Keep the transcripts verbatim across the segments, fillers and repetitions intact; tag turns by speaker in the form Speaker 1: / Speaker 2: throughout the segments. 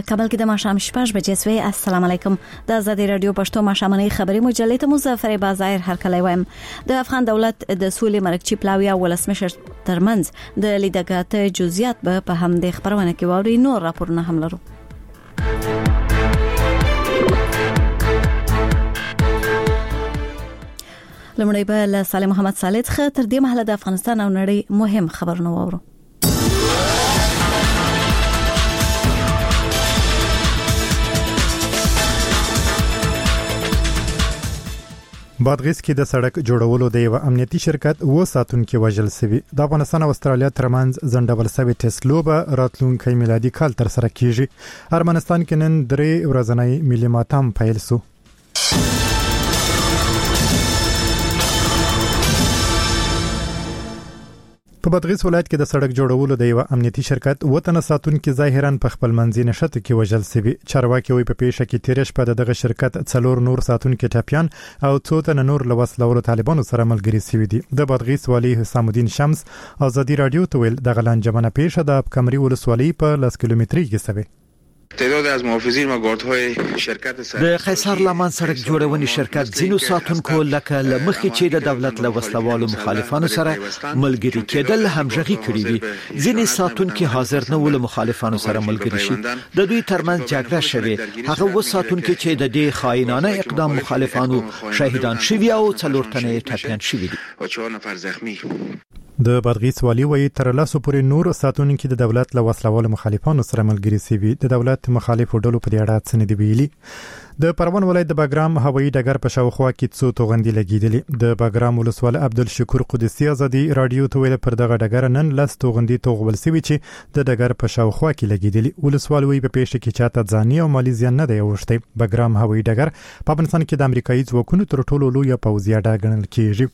Speaker 1: کابل کې د ماښام شپږ بجې سوي. السلام علیکم. د آزادي رادیو پښتو ماښامنۍ خبري مجلې ته مظفر بازار هر کله وایم. د افغان دولت د سولې مرکچی پلاوی او ولسمشر ترمنځ د لیدګات جزئیات به په هم د خبرونه کې ووري. نور راپورونه هم لرو. لمړی به له صالح محمد صالح څخه تر دې مهاله د افغانستان او نړۍ مهم خبرونه وورو.
Speaker 2: بادغیس کې د سړک جوړولو د یو امنیتي شرکت و ساتونکو وژل شوی. د افغانستان او استرالیا ترمنځ زندول شوی ټیسټ لوبه راتلونکي میلادي کال تر سره کیږي. ارمنستان کې نن درې ورځنی ملي ماتم پیل شو. په بادغیس ولایت کې د سړک جوړولو د یو امنیتي شرکت وطن ساتونکو ظاهرا په خپل منځي نشته کې وژل شوی. چارواکي وي په پیښه کې تیرش په دغه شرکت څلور نور ساتونکو ټاپیان او څو تن نور لوسلور طالبانو سره ملګری شوی دي. د بادغیس والی حسام الدین شمس آزادي رادیو ته ویل د غلانجمنه پیښه د کمري ولسوالۍ په لاس کیلومتري کې شوی.
Speaker 3: تعداد از محافظین و گاردهای شرکت
Speaker 4: د قیصر لمن سړک جوړونې شرکت ځینو ساتونکو لکه لمخې چې د دولت له وسلوالو مخالفانو سره ملګری کېدل همغږي کړی دي. ځینې ساتونکو حاضر نه ول مخالفانو سره ملګری شي. د دوی ترمنځ جګړه شوه. هغه و ساتونکو چې د دې خاینانه اقدام مخالفانو شهیدان شوي او څلور تنه ټپيان شوي دي
Speaker 3: او چهار نفر زخمی.
Speaker 2: د بادغیس والی وایي تر لاسو پورې نور ساتونکو د دولت له وسلوالو مخالفانو سره ملګری شوي. د دولت مخالفو ډلو په دې اړه څه نه دی ویلي. د پروان ولایت د باګرام هوایي ډګر په شاوخوا کې څو توغندي لګیدلې. د باګرام ولسوال عبدالشکور قدسی آزادي رادیو ته ویل پر دغه ډګر نن لاس توغندي توغول شوی چې د ډګر په شاوخوا کې لګیدلې. ولسوال وی په پیښه کې چاته ځاني او مالی زیان نه دی اوښتی. باګرام هوایي ډګر په افغانستان کې د امریکایي ځواکونو تر ټولو لوی پوځي اډه ګڼل کیږي.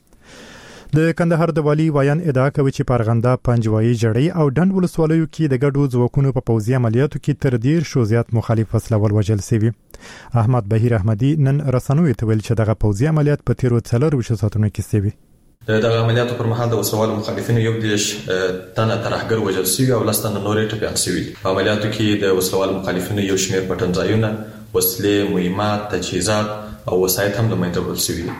Speaker 2: د کندهار د والی وایان ادعا کوي چې پارغنده پنجوایي جړۍ او ډند ولسوالیو کې د ګډو ځواکونو په پوځي عملیاتو کې تر ډیر شو زیات مخالف وسلوال وژل شوی. احمد بهیر احمدی نن رسنوي ته ویل چې دغه پوځي عملیات په تیرو څلور وشو ساتونو کې شوی.
Speaker 5: دغه عملیاتو پر مهال د وسوال مخالفینو یو دیش تنه ترهګر وژل شوی او لستانه نورې ټپيان شوی. په عملیاتو کې د وسوال مخالفینو یو شمېر پټنځایونه، وسلې، مهمات، تجهیزات او وسایط هم د منځه وړل شوی.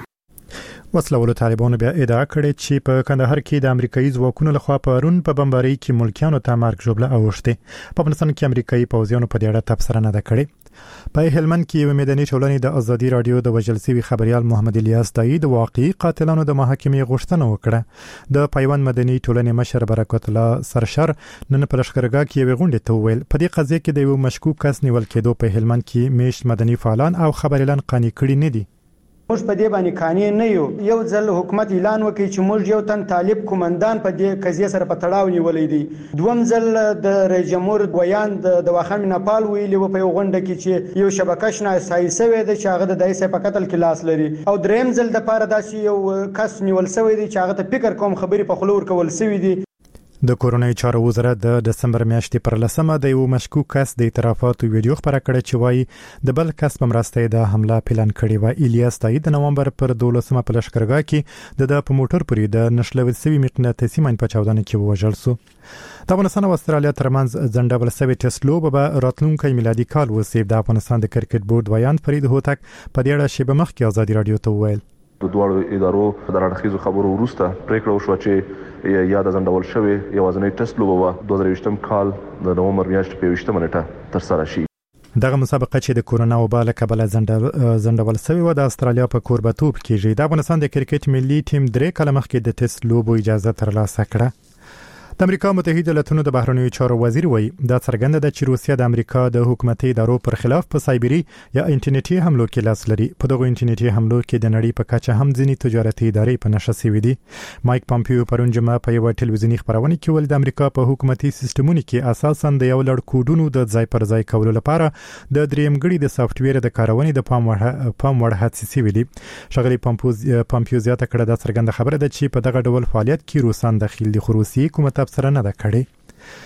Speaker 2: وسلوالو طالبانو بیا ادعا کړې چې په کندهار کې د امریکایي ځواکونو لخوا پرون په بمبارۍ کې ملکیانو ته مرګ ژوبله اوښتې. په افغانستان کې امریکایي پوځیانو په دې اړه تبصره نه ده کړې. په هلمند کې یو مدني ټولنې د آزادي رادیو د وژل شوي خبريال محمد الیاس دای د واقعي قاتلانو د محاکمې غوښتنه وکړه. د پیوند مدني ټولنې مشر برکت الله سرشر نن په لښکرګاه کې یو غونډه ته ویل په دې قضیه کې د یو مشکوک کس نیول کېدو په هلمند کې میش مدني فعالان او خبريالان قانع کړي نه دي.
Speaker 6: موږ په دې باندې قانع نه یو. یو ځل حکومت اعلان وکړي چې موږ یو تن طالب کومندان په دې قضیه سره په تړاو نیولې دي. دوم ځل د رئیس جمهور ویان د دواخان نپال ویلي و په یو غونډه کې چې یو شبکه شناسایی شوی دی چې هغه د دایسه په قتل کې لاس لري. او دریم ځل د پاره داسې یو کس نیول شوی دی چې هغه ته فکر کوم خبري په خلور کول شوی دی.
Speaker 2: د کورونای چارو وزارت د دسمبر میاشتې پر لسمه د یو مشکوک کس د اعترافاتو ویډیو خبره کړې چې وایي د بل کس په مرسته د حمله پلان کړی و. الیاس دای د نومبر پر دولسمه په لښکرګاه کې د په موټر پورې د نشلول سوي مقناطیسي ماین په چاودنه کې وژل شو. د افغانستان او استرالیا ترمنځ ځنډول شوی ټیسټ لوبه به راتلونکي میلادي کال وسیب. د افغانستان د کرکټ بورډ ویان فرید هوتک په دې اړه شیبه مخکې آزادي رادیو ته ویل.
Speaker 7: د دوه ادارو په دراړخیزو خبرو وروسته پریکړه وشوه چې یا د ځنډول شوی یوازینی ټیسټ لوبه دوه زره یوولسم کال د نومبر میاشتې په یوولسمه نیټه تر سره شي.
Speaker 2: دغه مسابقه چې د کورونا وبا له کبله زنډول شوی و د استرالیا په کوربتوب کېږي. د افغانستان د کرکټ ملي ټیم درې کاله مخکې د ټیسټ لوبو اجازه ترلاسه کړه. د امریکا متحده ایالاتونو د بهرنیو چارو وزیر وایي دا څرګنده ده چې روسیه د امریکا د حکومتي ادارو پر خلاف په سایبری یا انټرنیټي حملو کې لاس لري. په دغه انټرنیټي حملو کې د نړۍ په کچه هم ځینې تجارتي ادارې په نشه شوي دي. مایک پامپیو پرون جمعه په یو ټلویزیوني خبرونه کې ویل د امریکا په حکومتي سیستمونو کې اساساً د یو لړ کوډونو د ځای پر ځای کولو لپاره د درېمګړي د سافټویر د کارونې د پام وړ پام وړ هڅې شوي دي. ښاغلي پامپیو زیاته کړه دا څرګنده خبره ده چې په دغه ډول فعالیت کې روسان داخل دي خو روسي حکومت تبصره نه ده کړې.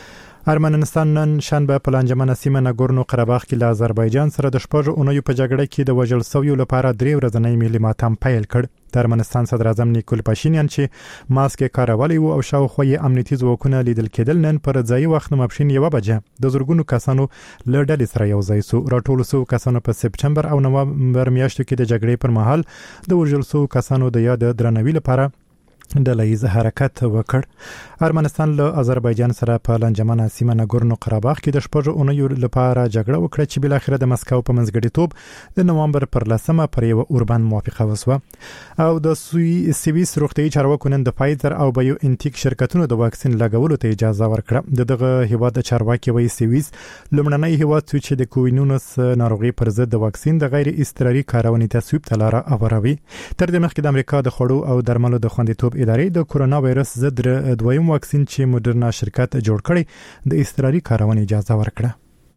Speaker 2: ارمنستان نن شنبه په لانجمنه سیمه ناګورنو قرهباغ کې له آذربایجان سره د شپږ اونیو په جګړه کې د وژل شویو لپاره درې ورځنی ملي ماتم پیل کړ. د ارمنستان صدر اعظم نیکول پاشینیان چې ماسک کارولی او شاوخوا یې امنیتي ځواکونه لیدل کېدل نن پر ځای وخت ماپښین یو بجه د زورګونو کسانو له ډلې سره یو ځای سو. راټول سو کسانو په سپټمبر او نومبر میاشتو کې د جګړې پر مهال د وژل سو کسانو د یاد درنوي لپاره د لایز حرکت وکړ. ارمنستان له آذربایجان سره په لانجمنه سیمه ناګورنو قرهباغ کې د شپږ اونیو لپاره جګړه وکړه چې بل اخر د مسکو په منځګړیتوب د نومبر پر لسمه پر یو اوربان موافقه وسوه. او د سویس روغتي چارواکو نن د فایزر او بایو انټیک شرکتونو د واکسین لګولو ته اجازه ورکړه. د دغه هیواد د چارواکي وایي سویس لومړنی هیواد چې د کووینونس ناروغي پر ضد د واکسین د غیر اضطراري کارونې تصویب ته لاره هواروي. تر دې مخکې د امریکا د خوړو او درملو د خوندیتوب ادارې د کورونا وایرس ضد دویم واکسین چې موډرنا شرکت جوړ کړی د اضطراري کارونې اجازه ورکړه.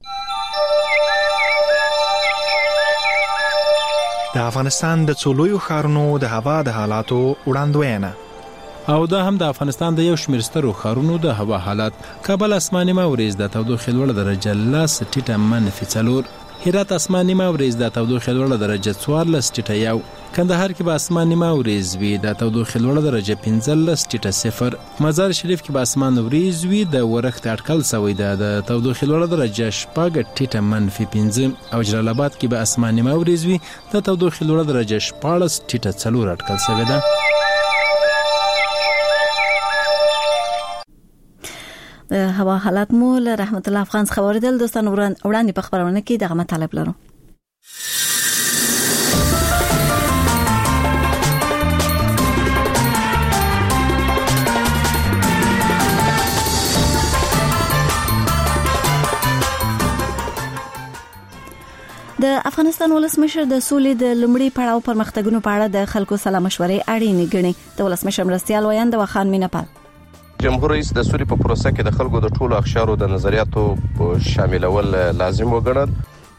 Speaker 8: د افغانستان د څولویو ښارونو د هوا د حالاتو وړاندوینه
Speaker 9: او دا هم د افغانستان د یو شمېر سترو ښارونو د هوا حالات. کابل اسماني ماوریز د تودوخې لوړه درجه لس ټیټه منفي څلور، هرات اسماني ماوریز د تودوخې لوړه درجه څوارلس ټیټه یو، کندهار کې به اسماني ماوریز وي د تودوخې لوړه درجه پنځلس ټیټه صفر، مزار شریف کې به اسمان وریز وي د ورښت اټکل سوی ده د تودوخې لوړه درجه شپږ ټیټه منفي پنځه، او جلال آباد کې به اسماني ماوریز وي د تودوخې لوړه درجه شپاړس ټیټه څلور اټکل سوی ده.
Speaker 1: د هوا حالات مو له رحمت الله افغان خبردل دوستان وړاندې په خبرونه کې دغه مطالب لرو. د افغانستان ولسمشر د سولې د لومړي پړاو پرمختګونو په اړه د خلکو سلا مشورې اړینې ګڼي. د ولسمشر مرستیال ویاند وخان مینپال
Speaker 7: جمهور رئیس د سولې په پروسه کې د خلکو د ټولو اقشارو د نظریاتو شاملول لازم وګڼل.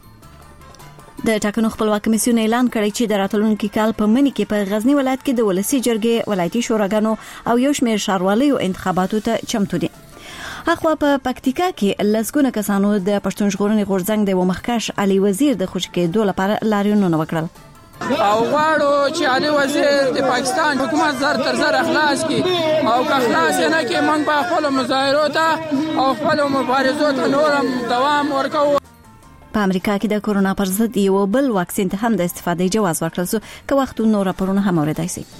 Speaker 1: د ټاکنو خپلواک کمیسیون اعلان کړی چې د راتلونکي کال په مني کې په غزنی ولایت کې د ولسی جرګې ولایتي شوراګانو او یو شمېر ښاروالۍ انتخاباتو ته چمتو دي. اخوا په پکتیکا کې لسګونه کسانو د پښتون ژغورنې غورځنګ د ومخکش علي وزیر د خوشکېدو لپاره لاریونونه وکړل.
Speaker 10: او غواړو چې علي وزیر د پاکستان حکومت زر تر زر اخلاص کی او که اخلاص نه کې موږ په خپل مظاهرو ته او خپل مبارزو ته نورم دوام ورکو.
Speaker 1: په امریکا کې د کورونا پر ضد یو بل واکسین ته هم د استفادې جواز ورکړل شو که وخت نور راپورونه هم اوریدای شي.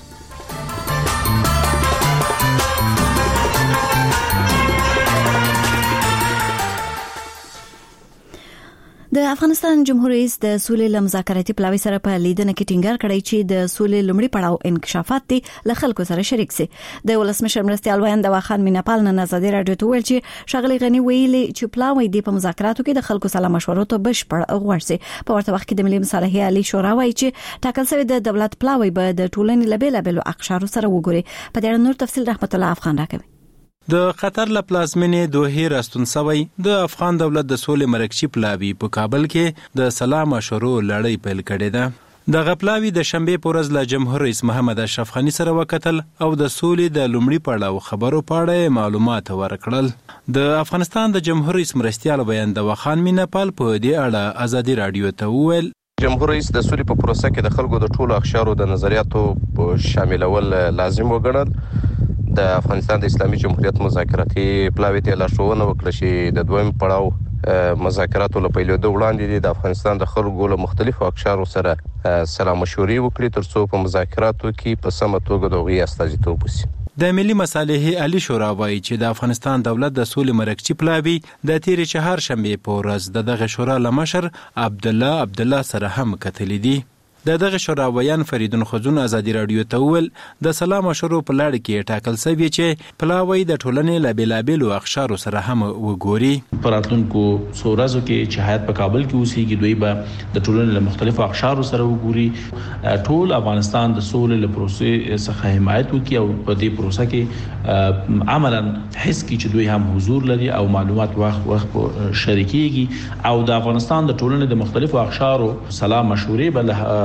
Speaker 1: د افغانستان جمهور رئیس د سولې لمذاکراتي پلاوی سره په لیدنه کې ټینګار کړی چې د سولې لومړي پړاو انکشافات دي له خلکو سره شریک سي. د ولسمشر مرستیال ویاند وخان مینپال نن ازادي رادیو ته ویل چې شغلي غنی ویلي چې پلاوی د په مذاکراتو کې د خلکو سره مشورو ته بشپړ غوړ سي. په ورته وخت کې د ملي مصالحې عالی شورا وایي چې ټاکل شوی د دولت پلاوی به د ټولنې لبیلابل اقشارو سره وګوري. په دې اړه نور تفصیل رحمت الله افغان راکوي.
Speaker 9: د قطر له پلازمینې دوحې راستون سوی د افغان دولت د سولې مرکچی پلاوی په کابل کې د سلام مشورو لړۍ پیل کړې ده. د غپلاوی د شنبه په ورځ له جمهور رئیس محمد اشرف غنی سره وکتل او د سولې د لومړي پړاو خبرو په اړه معلومات ورکړل. د افغانستان د جمهور رئیس مرستیال بیان د وخان مینپال په دې اړه ازادي رادیو ته وویل
Speaker 7: جمهور رئیس د سولې په پروسه کې د خلکو د ټولو اقشارو د نظریاتو شاملول لازم وګڼل. د افغانستان د اسلامي جمهوریت مذاکراتي پلاوی ته لارښوونه وکړه چې د دویم پړاو مذاکراتو له پیلېدو وړاندې د افغانستان د خلکو له مختلفو اقشارو سره سلا مشورې وکړي ترڅو په مذاکراتو کې په سمه توګه د هغوی استازیتوب وشي.
Speaker 9: د ملي مصالحې عالی شورا وایي چې د افغانستان دولت د سولې مرکچی پلاوی د تیرې چهار شنبه په ورځ د دغه شورا لمشر عبد الله عبد الله سره هم کتلې دي. د دغه شورا ویان فریدون خزون ازادي رادیو ته ویل د سلام مشورو په لړ کې ټاکل شوی چې پلاوی د ټولنې لابلابل او اقشارو سره هم وګوري.
Speaker 11: پراتونکو سورازو کې چې حیات په کابل کې اوسېږي دوی به د ټولنې له مختلفو اقشارو سره وګوري. ټول افغانستان د سولې له پروسې څخه حمایت وکړي او په دې پروسه کې عملاً حس کی چې دوی هم حضور لري او معلومات وخت وخت شریکيږي او د افغانستان د ټولنې د مختلفو اقشارو سلام مشورې به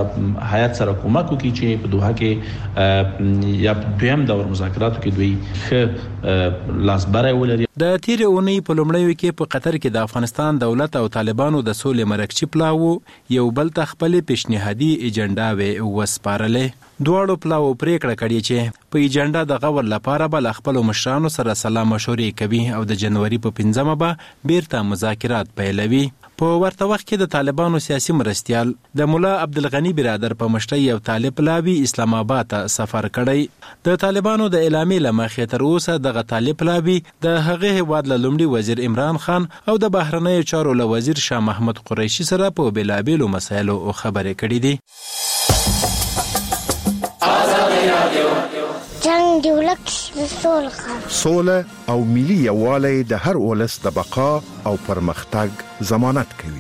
Speaker 11: هیئت سره کومک وکړي چې په دوحه کې یا دویم دور مذاکراتو کې دوی ښه لاسبره ولري.
Speaker 9: د تیر اونۍ په لومړیو کې په قطر کې د افغانستان دولت او طالبانو د سولې مرکچی پلاو یو بل ته خپل پیشنهادي ایجنډا وسپارلې. دواړو پلاو پریکړه کړې چې په ایجنډا د غور لپاره بل خپل مشرانو سره سلام مشورې کوي او د جنوري په پنځمه به بیرته مذاکرات پیلوي. په ورته وخت کې د طالبانو سیاسي مرستيال د مولا عبدالغنی برادر په مشرۍ یو طالب لاوی اسلام آباد ته سفر کړی. د طالبانو د اعلامیې لمخې تر اوسه دغه طالب لاوی د هغه هیواد له لومړي وزیر عمران خان او د بهرنیو چارو له وزیر شاه محمود قریشي سره په بیلابیلو مسایلو خبرې کړې دي.
Speaker 12: جنگ دی ولک سول خان
Speaker 13: سوله او ملي یووالی د هر ولس د بقا او پرمختګ ضمانت کوي.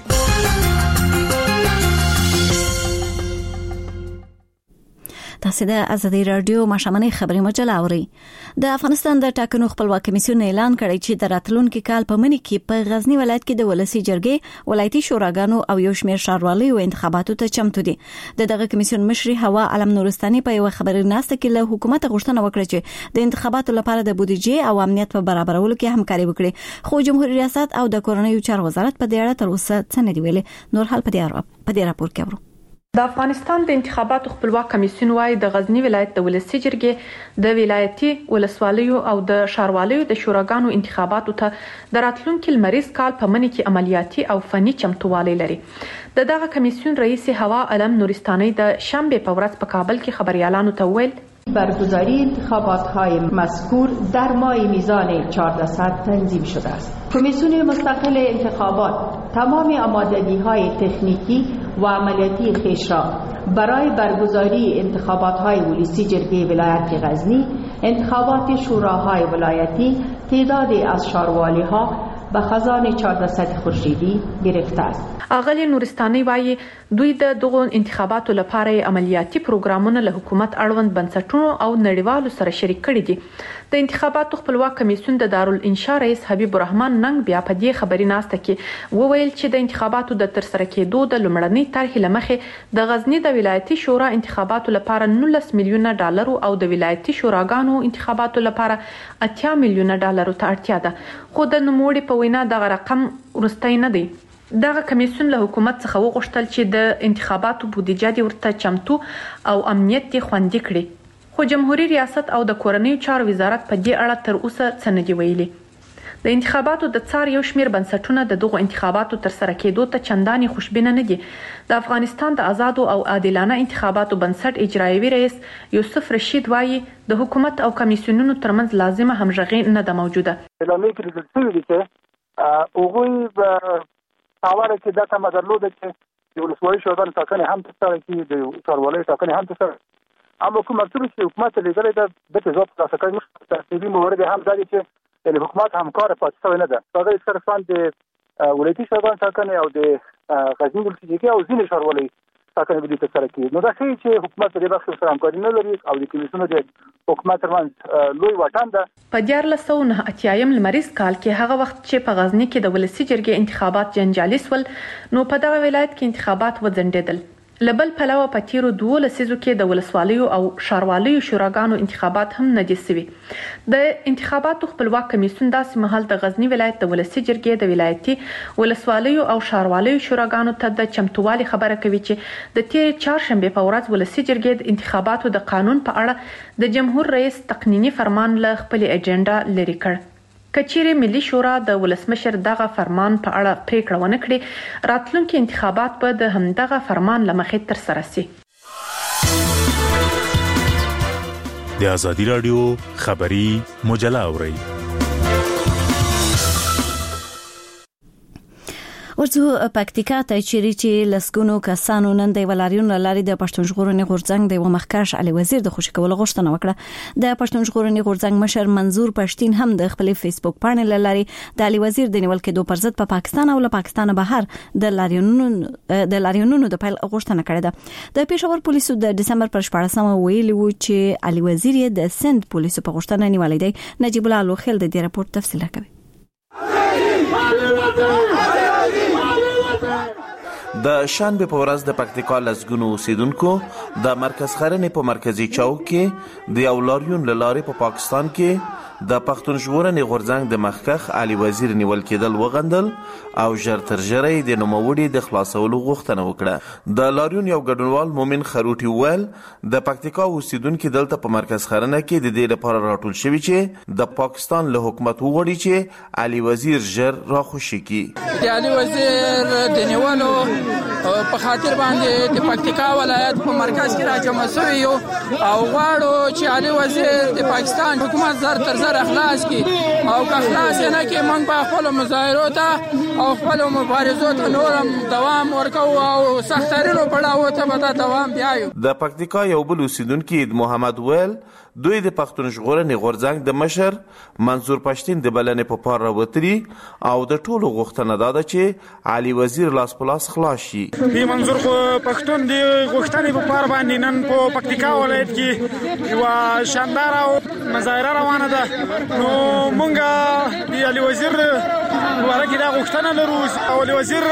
Speaker 1: تاسو د ازادي رادیو ماشامنۍ خبري مجله اورئ. د افغانستان د ټاکنو خپلواکي کمیسیون اعلان کړی چې د راتلونکي کال په منځ کې په غزنی ولایت کې د ولسی جرګې ولایتي شوراګانو او یو شمېر ښاروالۍ انتخاباتو ته چمتو دي. دغه کمیسیون مشر هوا علم نورستاني په یو خبري ناسته کې له حکومت غوښتنه وکړه چې د انتخاباتو لپاره د بودیجې او امنیت په برابرولو کې همکاري وکړي. خو جمهوریت ریاست او د کورنیو چارو وزارت په دې اړه تر اوسه څه نه دی ویلي. نور حال په دې راپور کې اورو.
Speaker 14: د افغانستان د انتخاباتو خپلواک کمیسیون وايي د غزنی ولایت د ولسی جرګې د ولایتي ولسوالیو او د شاروالیو د شوراګانو انتخاباتو ته د راتلونکي لمریز کال په منځ کې عملیاتي او فني چمتووالی لري. د دغه کمیسیون رئیس هوا علم نورستاني د شنبه په ورځ په کابل کې خبريالانو ته ویل
Speaker 15: برگزاری انتخابات‌های مذکور در ماه میزان چهاردهصد تنظیم شده است. کمیسیون مستقل انتخابات تمام آمادگی‌های تکنیکی و عملیاتی خویش را برای برگزاری انتخابات‌های ولسی جرگه ولایت غزنی، انتخابات شوراهای ولایتی، تعدادی از شاروالی‌ها به خزان چهاردهصد خورشیدی گرفته است.
Speaker 14: اغلی نورستاني وايي دوی د دغو انتخاباتو لپاره عملیاتي پروګرامونه له حکومت اړوند بنسټونو او نړیوالو سره شریک کړي دي. د انتخاباتو خپلواک کمیسیون د دارالانشا رئیس حبیب الرحمن ننګ بیا په دې خبري ناسته کې وویل چې د انتخاباتو د ترسره کېدو د لومړنۍ طرحې لمخې د غزنی د ولایتي شورا انتخاباتو لپاره نولس میلیونه ډالر او د ولایتي شوراګانو انتخاباتو لپاره اتیا میلیونه ډالر ته اړتیا ده. خو د نوموړي په وینا دغه رقم ورستای نه دی. دغه کمیسیون له حکومت څخه وغوښتل چې د انتخاباتو بودیجه دی ورته چمتو او امنیت دی خوندي کړي. خو جمهوریت ریاست او د کورنیو چارو وزارت په دې اړه تر اوسه څه نه دی ویلي. د انتخاباتو د څار یو شمېر بنسټونه د دغو انتخاباتو تر سره کېدو ته چنداني خوشبینه نه دي. د افغانستان د آزادو او عادلانه انتخاباتو بنسټ اجرایوي رئیس یوسف رشید وايي د حکومت او کمیسیونونو ترمنځ لازمه همغږي نه ده موجوده.
Speaker 16: اعلامیه کې لیکل شوي دي چې هغوی حواله کې دا کومه درلوده چې د ولسوالۍ شوراګانو ټاکنې هم ترسره کړي، د ښاروالۍ ټاکنې هم ترسره کړي. اما کوم مکتوب چې حکومت لیدلی ده د تضاد ترلاسه کړی نشته. ترتیبي موارد هم دا دي چې د حکومت همکاره پاتې شوی نه ده. هغه صرفا د ولایتي شوراګانو ټاکنې او د غزني ولسي جرګې او ځینې ښاروالۍ ټاکنې به ترسره کړي. نو دا ښیي چې حکومت په دې برخه سره همکاري نه لري او د کمیسیونو د حکومت ترمنځ لوی واټن ده.
Speaker 14: په دیارلس سوه نهه اتیایم لمریز کال کې هغه وخت چې په غزنی کې د ولسی جرګې انتخابات جنجالي سول، نو په دغه ولایت کې انتخابات وځنډېدل. لبل پلوه په تیرو دوه لسیزو کې د ولسوالیو او شاروالیو شوراګانو انتخابات هم نه دي سوي. د انتخاباتو خپلواک کمیسیون داسې مهال د غزنی ولایت د ولسی جرګې د ولایتي ولسوالیو او شاروالیو شوراګانو ته د چمتووالي خبره کوي چې د تیر چهارشنبه په ورځ ولسی جرګې د انتخاباتو د قانون په اړه د جمهور رئیس تقنینی فرمان له خپل اجنډا لري کړ. کچېرې ملي شورا د ولسمشر دغه فرمان په اړه پریکړه ونه کړي، راتلونکي انتخابات به د همدغه فرمان لمخې تر سره شي.
Speaker 17: د ازادي رادیو خبري مجله اورئ.
Speaker 1: ورڅو پکتیکا ته چیرې چې لسګونو کسانو نن د ولاریون لاري د پښتون ژغورنې غورځنګ د مخکښ علي وزیر د خوشی کولو غوښتنه وکړه. د پښتون ژغورنې غورځنګ مشر منظور پښتين هم د خپل فیسبوک باندې لاري د علي وزیر د نیول کېدو پر ضد په پاکستان او له پاکستان بهر د لاریونونو د لاریونونو د پیل غوښتنه کړې ده. د پېښور پولیسو د دسمبر پر شپاړسمه ویلي و چې علي وزیر د سند پولیسو په غوښتنه نیولې دی. نجیب الله لوخیل د دې راپور تفصیل راکوي.
Speaker 18: د شنبه په ورځ د پکتیکا لسګونو اوسیدونکو د مرکز خرنې په مرکزی چوک کې د یو لاریون له لارې په پاکستان کې د پښتون ژغورنې غورځنګ د مخکخ علي وزیر نیول کېدل وغندل او ژر تر ژره د نوموړي د خلاصولو غوښتنه وکړه. د لاریون یو ګډونوال مومن خروټي ویل د پکتیکا اوسیدونکو دلته په مرکز خرنه کې د دې لپاره راټول شوي چې د پاکستان له حکومت وغواړي چې علي وزیر ژر راخوشي کړي.
Speaker 10: د علي وزیر د نیولو په خاطر باندې د پکتیکا ولایت په مرکز کې راجمع شوی یو او غواړو چې علي وزیر د پاکستان حکومت زر تر زر اخلاص کی او که اخلاص نه کې موږ په خپل مظاهرو ته او خپل مبارزو ته نورم دوام ورکو او سخترینو پړاو ته به دوام بیایو.
Speaker 18: د پکتیکا یو بل اوسیدونکو محمد ویل دوی د پښتون ژغورنې غورځنګ د مشر منصور پښتين د بلنې په پار راوتري او د ټولو غوښتنه ده چې علي وزیر لاس په لاس خلاص شي.
Speaker 19: دی منصور پښتون د غوښتنې په پار باندې نن په پکتیکا ولایت کې یو شاندار او مظاهره روانه ده. نو مونږه د علي وزیر ورکه دا غوښتنه لرو او علي وزیر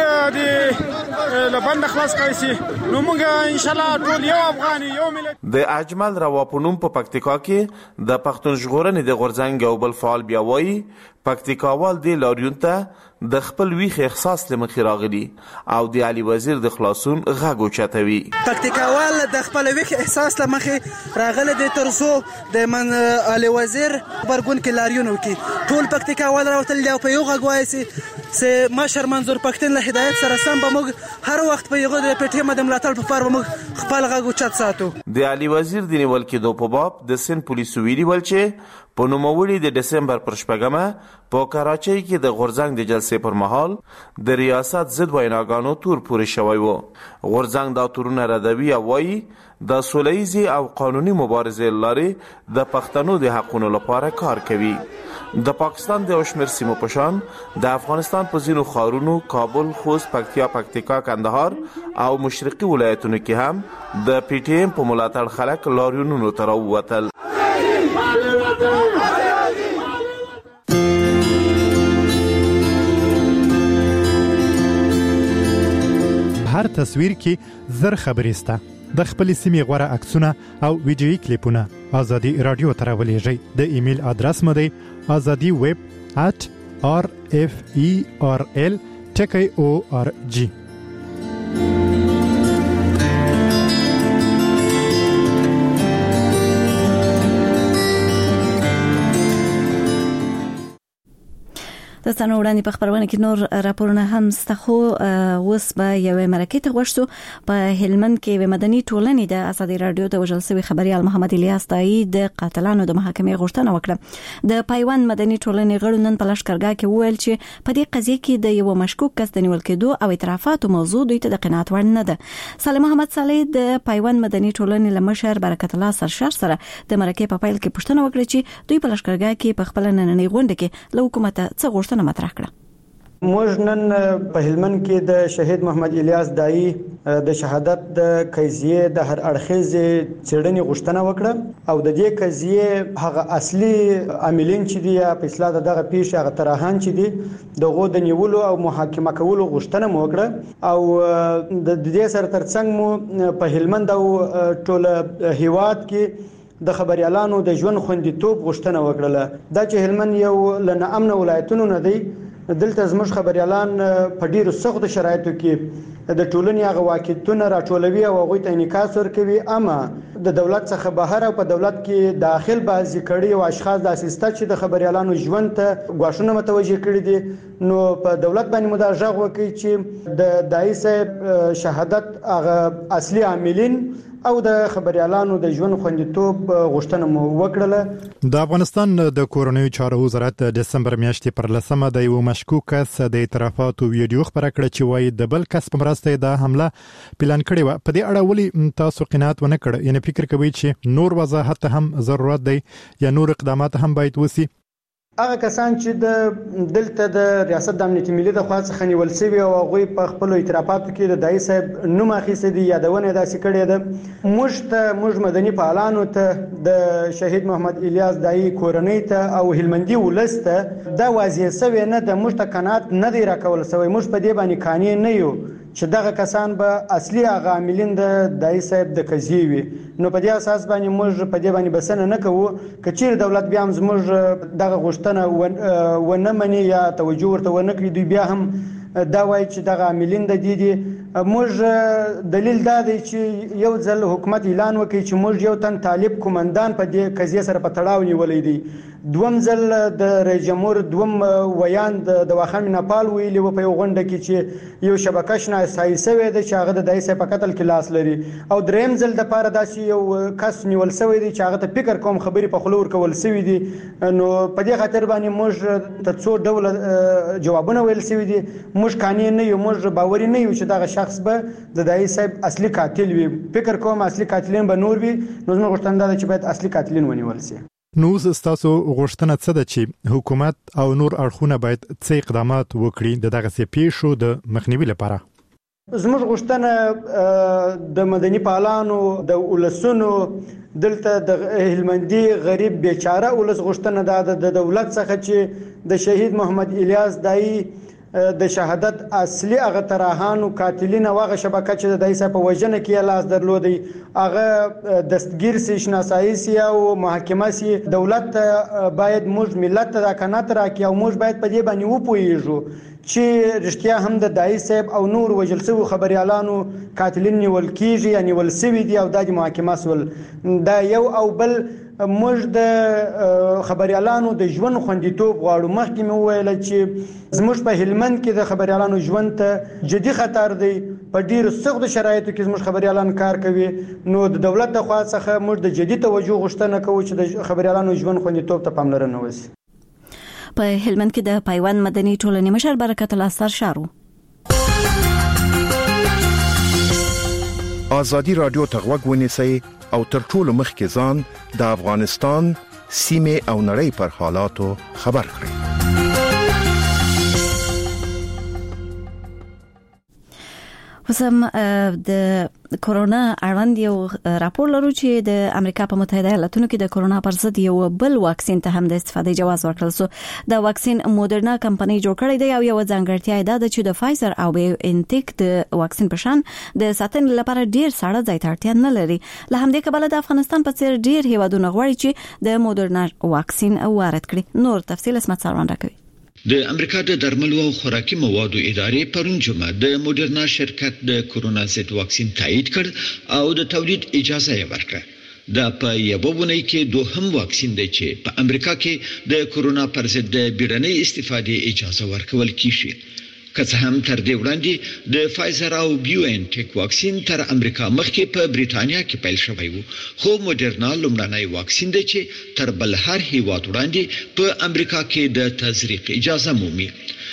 Speaker 19: د لبند خلاص کړي. نو مونږه ان شاء الله ټول یو افغان یو ملت.
Speaker 18: د اجمل رواپونم په پکتیکا کې د پښتون ژغورنې د غورځنګ او بل فعال بیا وایي پکتیکاوال د لاریون ته د خپل ویخ احساس لمخې راغلي او د علي وزیر د خلاصون غږ اوچتوي.
Speaker 20: پکتیکاوال د خپل ویخ احساس لمخې راغلي د ترسو د من علي وزیر برګون کې لاریون وکي. ټول پکتیکاوال راوتل دی په یو غږ وایي چې مشر منظور پښتين له هدایت سره سم به موږ هر وخت په یغه د پټه مدام لاتل په فار موږ خپل غږ اوچت ساتو.
Speaker 18: د علي وزیر د نیول کېدو په باب د سن پولیسو ویلي ول چې په نوموړي د دسمبر پر شپږمه په کراچۍ کې د غورځنګ د جلسې پر مهال د ریاست ضد ویناګانو تور پورې شوی و. غورځنګ دا تورونه ردوي او وایي د سولهییزي او قانوني مبارزې لارې د پښتنو د حقونو لپاره کار کوي. د پاکستان د اوشمیر سیمو پشان د افغانستان په ځینو ښارونو کابل، خوست، پکتیا، پکتیکا، کندهار او مشرقي ولایتونو کې هم د پی ټی ایم په ملاتړ خلک لاریونونو ته راووتل.
Speaker 2: هر تصویر کې زر خبرې سته. د خپل سیمې غوره عکسونه او ویډیويي کلیپونه ازادي رادیو ته راولېږئ. د ایمیل ادرس مو دی azadi web at r f e r l ټکی او ار جی.
Speaker 1: د ستنو وړاندې په خبرونه کې نور راپورونه هم ستخو وس به یو مرکه ته غوښتو. په هلمند کې مدني ټولنې د ازادي رادیو د وژل شوی خبريال محمد الیاس تای د قاتلانو د محاکمې غوښتنه وکړه. د پایوند مدني ټولنې غړو نن په لشکرګاه کې وویل چې په دې قضیه کې د یو مشکوک کس د نیول کېدو او اعترافاتو موضوع دوی ته د قناعت وړ نه ده. صالح محمد صالح د پایوند مدني ټولنې لمشر برکت الله سرشار سره د مرکه په پایل کې پوښتنه وکړه چې دوی په لشکرګاه کې په خپل نننۍ غونډه کې له حکومت څخه غوښتنه مطرح کړه.
Speaker 6: موږ نن په هلمند کې د شهید محمد الیاس دای د شهادت د قضیه د هر اړخیزې څېړنې غوښتنه وکړه او د دې قضیه هغه اصلي عاملین چې دی په اصلاح دغه پیښه هغه ترهان چې دی دغه د نیولو او محاکمه کولو غوښتنه مو وکړه او د دې سره ترڅنګ مو په هلمند او ټول هیواد کې د خبريالانو د ژوند خوندیتوب غوښتنه وکړه. دا چې هلمند یو لنه امن ولایتونو نه دی، دلته زموږ خبريالان په ډیرو سختو شرایطو کې د ټولنې هغه واقعیتونه راټولوي او هغه ته انعکاس ورکوي. اما د دولت څخه بهر او په دولت کې داخل بعضی کړي او اشخاص د اساسات چې د خبريالانو ژوند ته غواړونه متوجه کړي دي، نو په دولت باندې مداجغه وکړي چې د دای صاحب شهادت هغه اصلي عاملین او د خبريالانو د ژوند خوندیتوب غوښتنه مو وکړه.
Speaker 2: د افغانستان د کورونیو چارو وزارت د دسمبر میاشتې پر لسمه د یو مشکوک کس د اعترافاتو ویډیو خبره کړه چې وایي د بل کس په مرسته د حمله پلان کړی و. په دې اړه ولې تاسو قناعت ونه کړ؟ یعنی فکر کوي چې نور وضاحت هم ضرورت دی یا نور اقدامات هم باید وسی؟
Speaker 6: هغه کسان چې د دلته د ریاست د امنیت ملي د خوا څخه نیول شوی او هغه په خپل اعترافاتو کې د دای صاحب نوم اخیسته دي یادونه داسې کړې ده. موږ ته موږ مدني فعالانو ته د شهید محمد الیاس دای کورنۍ ته او هلمندي ولسته دا واضح سوی نه د موږ ته قناعت نه دی راکول سوی. موږ په دې باندې قانع نه یو چې دغه کسان به اصلي هغه عاملین د دای صاحب د قضیې وي. نو په دې اساس باندې موږ په دې باندې بسنه نه کوو که چیرې دولت بیا هم زموږ دغه غوښتنه ونه مني یا توجه ورته ونه کړي، دوی بیا هم دا وایي چې دغه عاملین د دې دي. موږ دلیل دا دی چې یو ځل حکومت اعلان وکړي چې موږ یو تن طالب کومندان په دې قضیه سره په تړاو نیولی دی. دوم ځل د رئیس جمهور دوم ویان د واخان میناپال ویلي و په یو غونډه کې چې یو شبکه شناسایي شوې ده چې هغه د دای صاحب په قتل کې لاس لري. او دریم ځل دپاره داسې یو کس نیول شوی دی چې هغه ته فکر کوم خبرې په خوله ورکول شوي دي. نو په دې خاطر باندې موږ ته څو ډوله جوابونه ویل شوي دي. موږ قانع نه یو، موږ باوري نه یو چې دغه شخص به د دای صاحب اصلي قاتل وي. فکر کوم اصلي قاتلین به نور وي. نو زموږ غوښتنه ده چې باید اصلي قاتلین ونیول شي.
Speaker 2: نو ستاسو غوښتنه څه ده چې حکومت او نور اړخونه باید څه اقدامات وکړي د دغه څه پیښو د مخنیوي لپاره؟
Speaker 6: زموږ غوښتنه د مدني پالانو د ولسونو دلته د هلمندي غریب بیچاره ولس غوښتنه ده د دولت څخه چې د شهید محمد الیاس دای د شهادت اصلي هغه تراهانو قاتلین او هغه شبکه چې د دای صاحب په وژنه کې لاس درلودي هغه دستگیر سي شناسایي سي او محاکمه سي. دولت باید موږ ملت ته دا قناعت راکړي او موږ باید په دې باندې وپوهیږو چې رښتیا هم د دای صاحب او نور وژل شوي خبريالانو قاتلین نیول کیږي یا نیول شوي دي او د محاکمه سول. دا یو او بل موږ د خبريالانو د ژوند خوندیتوب غواړو. مخکې مې وویل چې زموږ په هلمند کې د خبريالانو ژوند ته جدي خطر دی. په ډیرو سختو شرایطو کې زموږ خبريالان کار کوي. نو د دولت د خوا څخه موږ د جدي توجه غوښتنه کوو چې د خبريالانو ژوند خوندیتوب ته پاملرنه وشي.
Speaker 1: په هلمند کې د پیوند مدني ټولنې مشر برکت الله سرشارو
Speaker 13: ازادي رادیو ته غوږ ونیسئ او تر ټولو مخکې ځان د افغانستان سیمه او نړۍ پر حالاتو خبر کړئ.
Speaker 1: وسم د کورونا اړوند یو راپور لرو چې د امریکا په متحده ایالاتونو کې د کورونا پر ضد یو بل واکسین ته هم د استفادې جواز ورکړل شو. د واکسین مودرنا کمپنۍ جوړ کړی دی او یو ځانګړتیا ده چې د فایزر او بایوانټیک د واکسین په شان د ساتنې لپاره ډیر ساړه ځای ته اړتیا نه لري. له همدې کبله د افغانستان په څیر ډیر هیوادونه غواړي چې د مودرنا واکسین وارد کړي. نور تفصیل اسمت سروان راکوي.
Speaker 21: د امریکا د درملو او خوراکي موادو ادارې پرون جمعه د مودرنا شرکت د کورونا ضد واکسین تایید کړ او د تولید اجازه یې ورکړه. دا په یو ونې کې دوهم واکسین دی چې په امریکا کې د کورونا پر ضد د بیړنۍ استفادې اجازه ورکول کیږي. که څه هم تر دې وړاندې د فایزر او بایوانټیک واکسین تر امریکا مخکې په بریټانیا کې پیل شوی وو، خو مودرنا لومړنی واکسین دی چې تر بل هر هیواد وړاندې په امریکا کې د تزریق اجازه مومي.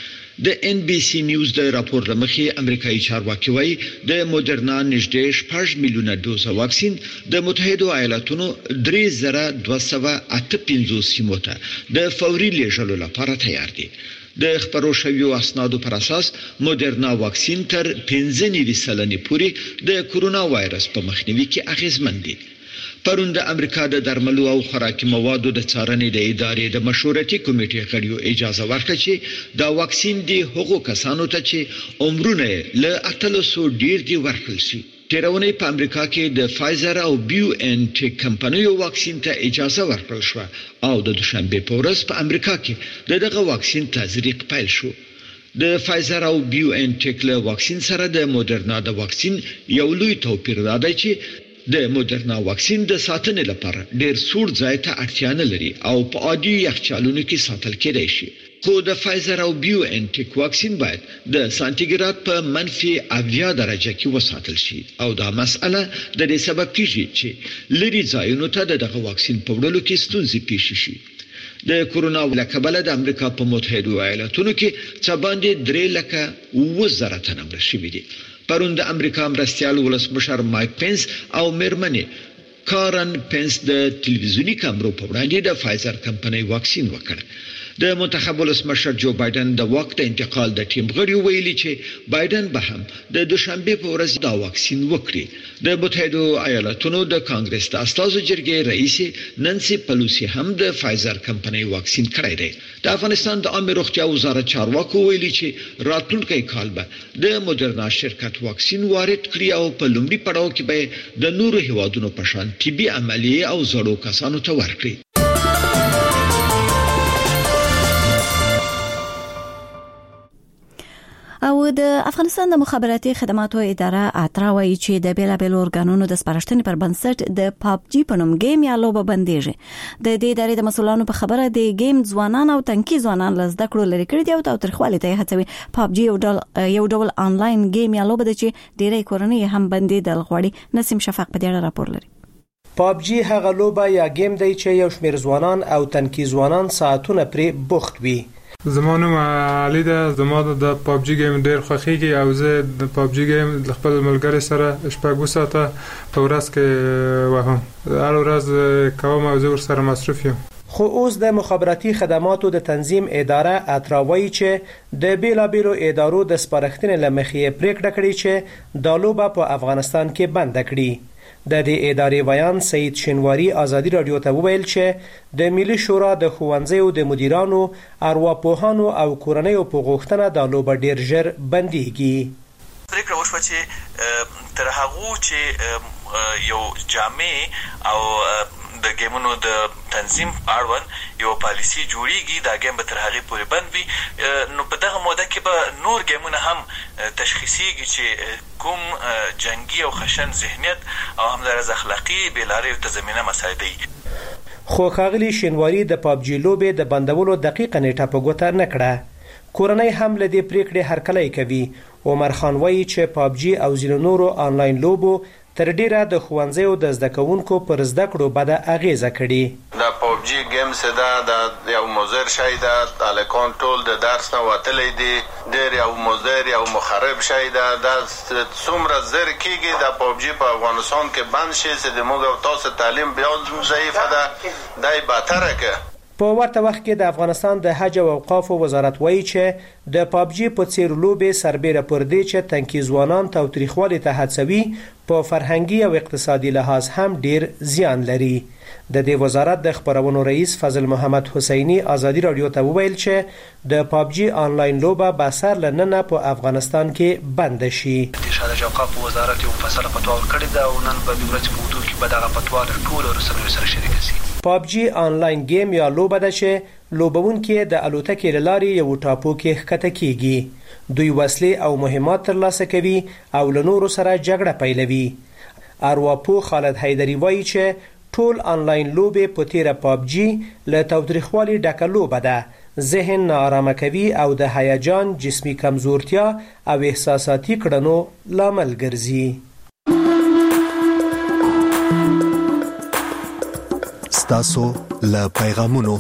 Speaker 21: د ان بي سي نیوز د راپور لمخې امریکایي چارواکي وايي د مودرنا نږدې شپږ میلیونه ډوز واکسین د متحده ایالاتونو درې زره دوه سوه اته پنځوس سیمو ته د فوري لیږلو لپاره تیار دي. د خبرو شویو اسنادو پر اساس مودرنا واکسین تر پنځه نوي سلنې پورې د کورونا وایرس په مخنیوي کې اغیزمن دي. پرون د امریکا د درملو او خوراکي موادو د څارنې د ادارې د مشورتي کمیټې غړیو اجازه ورکړه چې دا واکسین دی هغو کسانو ته چې عمرونه له اتلسو ډیر دی ورکړل شي. تیرونی په امریکا کې د فایزر او بایوانټیک کمپنیو واکسین ته اجازه ورکړل شو او د دوشنبه په ورځ په امریکا کې دغه واکسین تزریق پیل شو. د فایزر او بایوانټیک له واکسین سره د مودرنا د واکسین یو لوی توپیر دی چې د مودرنا واکسین د ساتنې لپاره ډیر سوړ ځای ته اړتیا نه لري او په عادي یخچالونو کې ساتل کېدای شي. خو د فایزر او بایوانټیک واکسین باید د سانتیګراد په منفي اویا درجه کې وساتل شي او دا مسئله د دې سبب کیږي چې لري ځایونو ته دغه واکسین په وړلو کې ستونزې پیښ شي. د کورونا لکبله د امریکا په متحده ایالاتونو کې څه باندې درې لکه اوه زره تنه مړه شوي دي. پرون د امریکا مرستیال ولسمشر مایک پنس او میرمنې کارن پنس د تلویزیونی کامرو په وړاندې د فایزر کمپنۍ واکسین وکړ. د منتخب ولسمشر جو بایدن د واک د انتقال د ټیم غړي ویلي چې بایدن به هم د دوشنبه په ورځ دا واکسین وکړي. د متحده ایالاتونو د کانګرس د استازو جرګې رئیس نانسي پلوسی هم د فایزر کمپنۍ واکسین کړی دی. د افغانستان د عامه روغتیا وزارت چارواکو ویلي چې راتلونکي کال به د موډرنا شرکت واکسین وارد کړي او په لومړي پړاو کې به د نورو هیوادونو په شان طبي عملیه او زړو کسانو ته ورکړي.
Speaker 1: او د افغانستان د مخابراتي خدماتو اداره اترا وایي چې د بیلابل اورګانونو د سپارښتنې پر بنسټ د پاب جی په نوم گیم یا لوبه بنديږي. د دې ادارې د مسولانو په خبره د گیم ځوانان او تنکي ځوانان لزده کړو لري کړی دی او تاریخوالي ته هڅوي. پاب جی یو ډول یو ډول انلاین گیم یا لوبه ده چې ډېری کورنۍ هم بندي د غوړي. نسیم شفق په دې اړه راپور لري.
Speaker 4: پاب جی هغه لوبه یا گیم دی چې یو شمېر ځوانان او تنکي ځوانان ساعتونه پرې بوخت وي.
Speaker 22: زمانو علي ده زمانو د پاب جی گیم ډیر خوښیږي او زه د پاب جی گیم خپل ملګری سره شپږ ساعته په ورځ کې وهم. هر ورځ کوم او زه ور سره مصروف یم.
Speaker 4: خو اوس د مخابراتي خدماتو د تنظیم اداره اتراوي چې د بیلابیلو ادارو د سپارښتنې لمخې پریکړه کړې چې د لوبه په افغانستان کې بند کړي. د دې ادارې ویان سید شینواری ازادي رادیو ته وویل چې د ملي شورا د ښوونځیو د مدیرانو ارواپوهانو او کورنیو په غوښتنه د لوبه ډیر ژر بنديږي.
Speaker 23: پریکړه وشوه چې تر هغه چې یو جامع او د گیمونو د تنظیم اړوند یو پالیسی جوړیږي دا گیم به تر هغه پورې بند وي. نو په دغه موده کې به نور گیمونه هم تشخیصیږي چې کوم جنگي او خشن ذهنیت او همدارس اخلاقی بیلارې ته زمينه مساعدي.
Speaker 4: خو ښاغلي شینواری د پاب جی لوبې د بندولو دقیقه نیټه په ګوته نه کړه. کورنۍ هم له دې پریکړې هرکلی کوي. عمر خان وایي چې پاب جی او ځینو نورو آنلاین لوبو تر ډیره د ښوونځیو د زده کوونکو پر زده کړو بده اغیزه کړي.
Speaker 24: دا پاب جی گیم سدا د یو مضر شي دا الکون ټول د درس نه وتلې دي ډیر یو مضر یو مخرب شي دا د څومره زر کیږي د پاب جی په افغانستان کې بند شي چې د موږ تاسو تعلیم بیا ضعیف ده دای بهتره کې.
Speaker 4: په ورته وخت کې د افغانستان د حج او اوقاف وزارت وایي چې د پاب جی په څیر لوبې سربېره پر دې چې تنکي ځوانان تاوتریخوالي ته هڅوي په فرهنګي او اقتصادي لحاظ هم ډیر زیان لري. د دې وزارت د خبرونو رئیس فضل محمد حسینی ازادي رادیو ته وویل چې د پاب جی آنلاین لوبه به سر لننه په افغانستان کې بند شي.
Speaker 25: د حج او اوقاف وزارت یو فیصله فتوا ورکړې ده او نن په ورځ په وضو کې به دغه فتوا له ټولو رسنیو سره شریک شي.
Speaker 4: پاب جی آنلاین گیم یا لوبه ده چې لوبونکي د الوتکې له لارې یو ټاپو کې ښکته کیږي. دوی وسلې او مهمات ترلاسه کوي او له نورو سره جګړه پیلوي. ارواپوه خالد حیدری وایي چې ټول آنلاین لوبې په تیره پاب جی له تاوتریخوالي ډکه لوبه ده. ذهن ناارامه کوي او د هیجان، جسمي کمزورتیا او احساساتي کړنو لامل ګرځي.
Speaker 26: تاسو له پیغامونو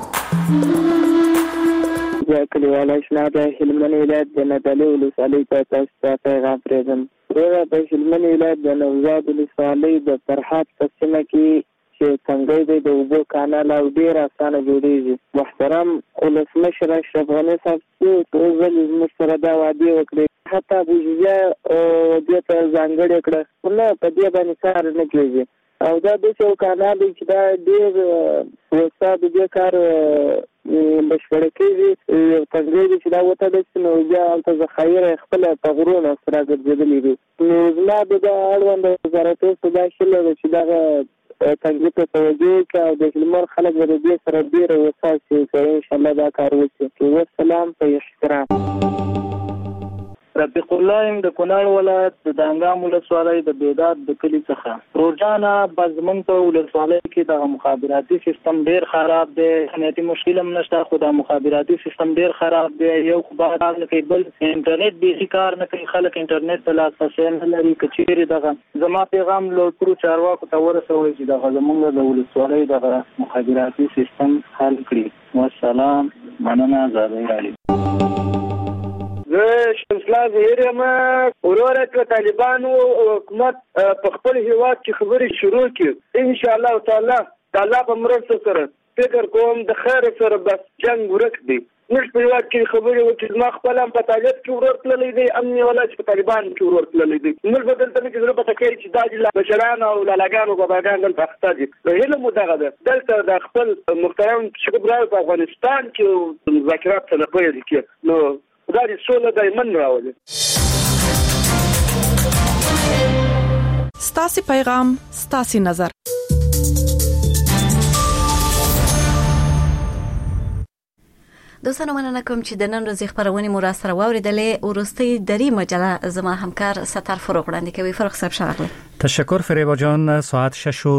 Speaker 27: زه کلیوال اشنا د هلمند ولایت د نادعلي ولسوالۍ ته تاسو ته پیغام پرېږدم. وروره د هلمند ولایت د نوزاد ولسوالۍ د فرحات په سیمه کې چې څنګه دی د اوبو کانال او ډېر اسانه جوړیږي. محترم ولسمشر اشرف غني صاحب څو ځلې زموږ سره دا وعدې وکړې حتی بوجیزه دې ته ځانګړې کړه خو نه په دې باندې کار نه کېږي او دا داسې یو کانال دی چې دا ډېر وستا د دې کار بشپړه کېږي. یو تنګی دی چې دا وتړل شي نو بیا هلته ذخایر خپله په غرونو سره ګرځېدلي دي. نو زما د دا اړوند وزارتونو ته دا هیله ده چې دغه تنګي ته توجه وکړي او د هلمند خلک به د دې سره ډېره وساتي چې انشاءالله دا کار وشي. والسلام په احترام. رفیق الله یم د کونړ ولایت د دانګام ولسوالۍ د بیداد د کلي څخه. روزانه بزمن په ولسوالۍ کې د مخابراتي سیستم ډیر خراب دی. امنیتي مشکل هم نشته خو د مخابراتي سیستم ډیر خراب دی. یو خو بعد نه کوي بل انټرنیټ به کار نه کوي. خلک انټرنیټ ته لاسرسی نه لري. کچېرې دغه زما پیغام له ټولو چارواکو ته ورسوي چې دغه زموږ د ولسوالۍ دغه مخابراتي سیستم حل کړي. والسلام. مننه. زاده علي.
Speaker 28: زه شمسلا ظهیر یم. وروره که طالبانو حکومت په خپل هیواد کې خبرې شروع کړي انشاءالله تعالی د الله په مرسته سره فکر کوم د خیر سره بس جنگ ورک دی. موږ په وخت کې خبرې وکړو ما خپل هم په طالب کې ورور تللی دی امني ولایت په طالبان کې ورور تللی دی. موږ په دلته کې زړه په تکي چې د بشران او لالاګانو او باباګان دلته اخته دي. هله مو دغه ده دلته د خپل محترم شګبرای په افغانستان کې مذاکرات نه پیل کړي نو دا د سولې دایمن راولي.
Speaker 14: ستاسي پیغام ستاسي نظر.
Speaker 1: دوستانو مننه کوم چې د نن ورځې خبرونه مو را سره واوریدلې. ورستي دری مجله زما همکار ستر فروغ وړاندې کوي. فروغ صاحب شغله.
Speaker 3: تشکر فریبا جان. ساعت شش